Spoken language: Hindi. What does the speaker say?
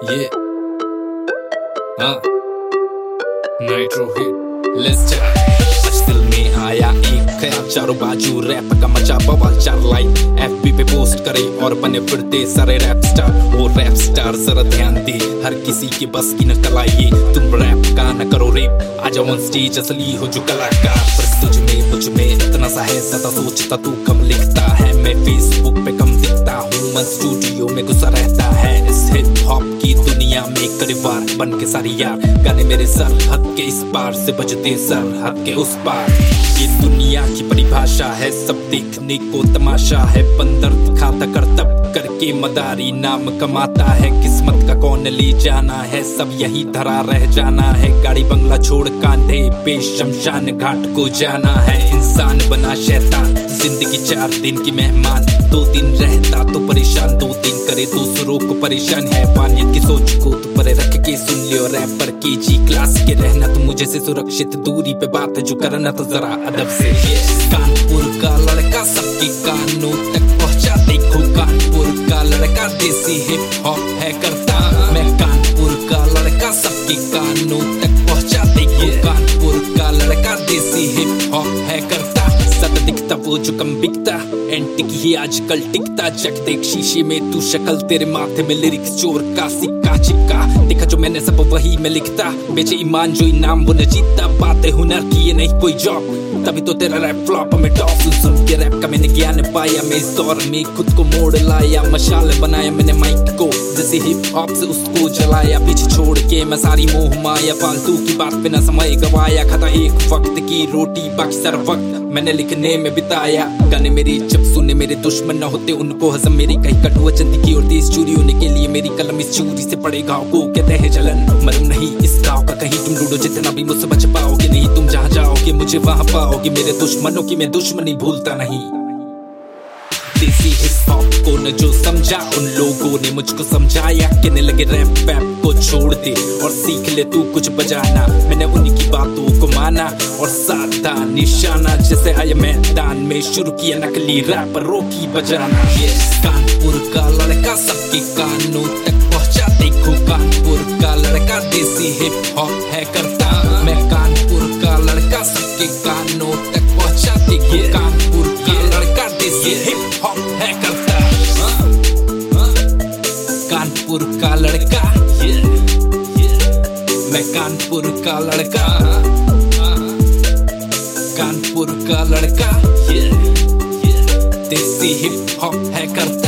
Yeah. नाइट्रो हिट लेट्स आज दिल में आया एक ख्याल, चारों बाजू रैप का मचा बवाल। 4 लाइन FB पे पोस्ट करे और बने फिरते सारे रैप स्टार। वो रैप स्टार जरा ध्यान दे, हर किसी के बस की न कला ये। तुम रैप का न करो रेप, आ जाओ ऑन स्टेज असली हो जो कलाकार। बस तुझ में मुझ में इतना सा है, ज्यादा सोचता तू कम लिखता है। मैं फेसबुक पे कम दिखता हूँ, मन स्टूडियो में घुसा रहता है। इस हिप हॉप की दुनिया में करीवार बन के सारी यार, गाने मेरे सरहद के इस पार से बजते सरहद के उस पार। ये दुनिया की परिभाषा है, सब देखने को तमाशा है। बंदर दिखाता करतब करके मदारी नाम कमाता है। किस्मत का कौन ले जाना है, सब यही धरा रह जाना है। गाड़ी बंगला छोड़ कांधे पे शमशान घाट को जाना है। इंसान बना शैतान, जिंदगी 4 दिन की मेहमान। 2 दिन रहता तो परेशान, 2 दिन करे दूसरों को परेशान है। वानियत की सोच को तो परे रख के सुन लियो रैपर की जी क्लास के रहना। तो मुझे से सुरक्षित दूरी पे बात है जो करना तो जरा अदब से। कानपुर का लड़का सबके कानों तक पहुंचा, देखो कानपुर का लड़का देसी हिप हॉप है करता। मैं कानपुर का लड़का सबके कानों तक पहुंचा, देखो कानपुर का लड़का देसी हिप हॉप है करता। सत दिखता वो जो कम बिकता, एंटिक ही आजकल टिकता। जग देख शीशे में तू शक्ल, तेरे माथे में लिरिक्स चोर का सिक्का चिपका। देखा जो मैंने सब वही मैं लिखता, बेचे ईमान जो इनाम वो न जीतता। बातें हुनर की ये नहीं कोई जॉब, तभी तो तेरा रैप फ्लॉप में टॉप। सुन के रैप का मैंने ज्ञान पाया, मैं इस दौर में खुद को मोड़ लाया। मशाल बनाया मैंने माइक को, जैसे हिप हॉप से उसको जलाया। पीछे छोड़ के मैं सारी मोह माया, फालतू की बात पे न समय गवाया। खाता एक वक्त की रोटी, बाकी सारा वक्त मैंने लिखने में बिताया। गाने मेरी जब सुने मेरे दुश्मन न होते, उनको हजम मेरी कहीं कटु वचन की और देश चोरी होने के लिए मेरी कलम इस चोरी से पड़े घाव को कहते हैं जलन। मरम नहीं इस गाँव का कहीं, तुम ढूंढो जितना भी मुझसे बच पाओगे नहीं। तुम जहाँ जाओगे मुझे वहाँ पाओगे, मेरे दुश्मनों की मैं दुश्मनी भूलता नहीं। देसी हिप हॉप को न जो समझा, उन लोगों ने मुझको समझाया। कहने लगे रैप वैप को छोड़ दे और सीख ले तू कुछ बजाना। मैंने उन्हीं की बातों को माना और साधा निशाना। जैसे आया मैदान में शुरू किया नकली रैपरों की बजाना। कानपुर का लड़का सबके कानों तक पहुंचा, देखो कानपुर का लड़का देसी हिप हॉप है करता। मैं कानपुर का लड़का सबके कानों तक पहुंचा, देखो कानपुर का लड़का देसी हिप हॉप है करता। कानपुर का लड़का, मैं कानपुर का लड़का। कानपुर का लड़का देसी हिप हॉप है करता।